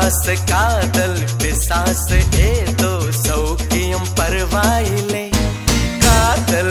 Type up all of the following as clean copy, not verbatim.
பிசாசு காதல் பிசாசு ஏதோ சௌக்கியம் பரவாயில்லை. காதல்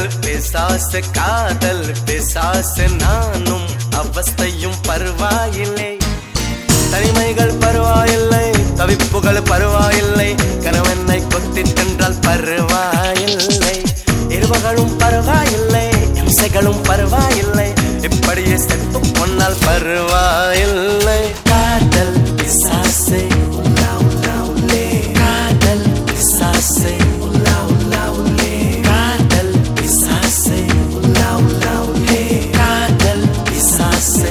பிசாசு நானும் அவஸ்தையும் பரவாயில்லை. தனிமைகள் பரவாயில்லை, தவிப்புகள் பரவாயில்லை, கணவனை கொத்தி தின்றால் பரவாயில்லை. இருவகளும் பரவாயில்லை, இம்சைகளும் பரவாயில்லை, இப்படியே செத்து பொன்னால் பரவாயில்லை. காதல் பிசாசு உலா உலா உலே, காதல் பிசாசு உலா உலா உலே, காதல் பிசாசு உலா உலா உலே, காதல் பிசாசு.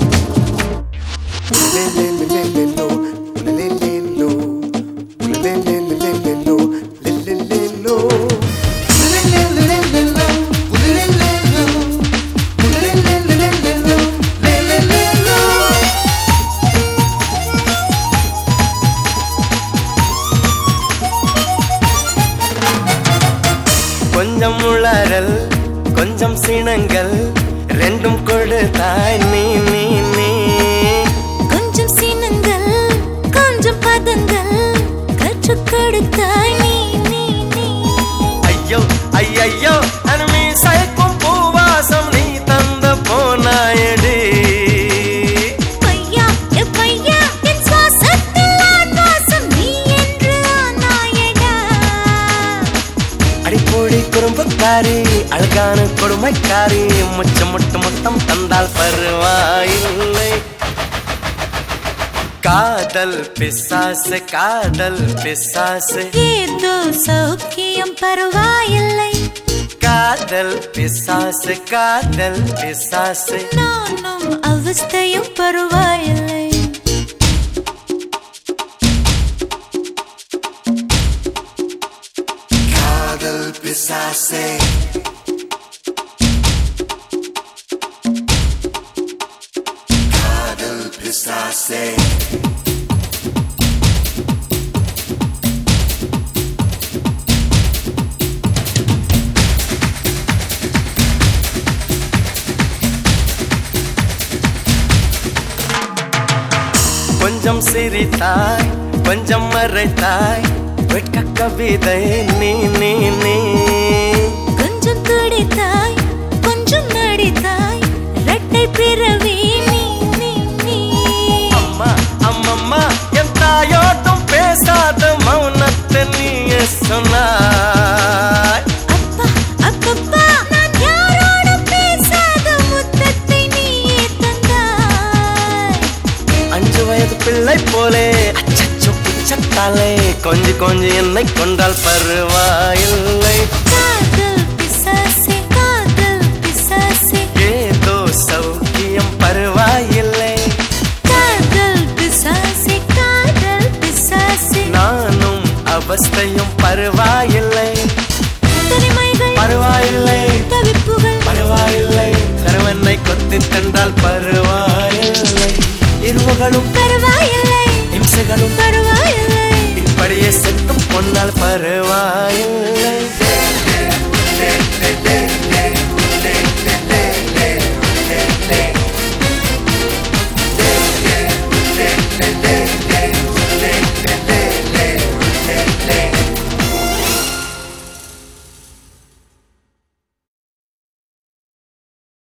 கொஞ்சம் உளறல் கொஞ்சம் சினங்கள் ரெண்டும் கொடுத்தாய் நீ நீ நீ. கொஞ்சம் சினங்கள் கொஞ்சம் பதங்கள் கற்றுக் கொடுத்தாய் நீ நீ நீ. ஐயோ ஐயோ அனுமி சயக்கும் பூவாசம் நீ தந்த போனாயடி. பையா பையா என் சுவாசத்தில் ஆன்வாசம் நீ என்று ஆனாயடா. அடிப்பொடி குறும்புக்காரி அழகான கொடுமைக்காரி, முச்சம் முட்டு மொத்தம் தந்தால் பரவாயில்லை. காதல் பிசாசு ஏதோ சௌக்கியம் பரவாயில்லை. காதல் பிசாசு நானும் அவஸ்தையும் பரவாயில்லை. காதல் பிசாசே காதல் பிசாசே. கொஞ்சம் சிரித்தாய் கொஞ்சம் மறைத்தாய் வெட்க கவிதை நீ நீ நீ. கொஞ்சம் துடித்தாய் கொஞ்சம் நடித்தாய் இரட்டை பிறவி நீ நீ நீ. அம்மா அம்மம்மா என் தாயோட்டும் பேசாத மௌனத்தை நீயே சொன்னாய். அப்பா அப்பப்பா நான் யாரோடும் பேசாத முத்தத்தை நீயே தந்தாய். 5 வயது பிள்ளை போலே அச்சச்சோ புச்சத்தாலே கொஞ்சி என்னை கொண்டால் பரவாயில்லை. காதல் பிசாசே ஏதோ சௌக்கியம் பரவாயில்லை. காதல் பிசாசே நானும் அவஸ்தையும் பரவாயில்லை. தனிமைகள் பரவாயில்லை, தவிப்புகள் பரவாயில்லை, கணவனை கொத்தி தந்தால் பரவாயில்லை. இருவகளும் பரவாயில்லை, இம்சைகளும் பரவாயில்லை, இப்படியே செத்தும் பொன்னால் பரவாயில்லை.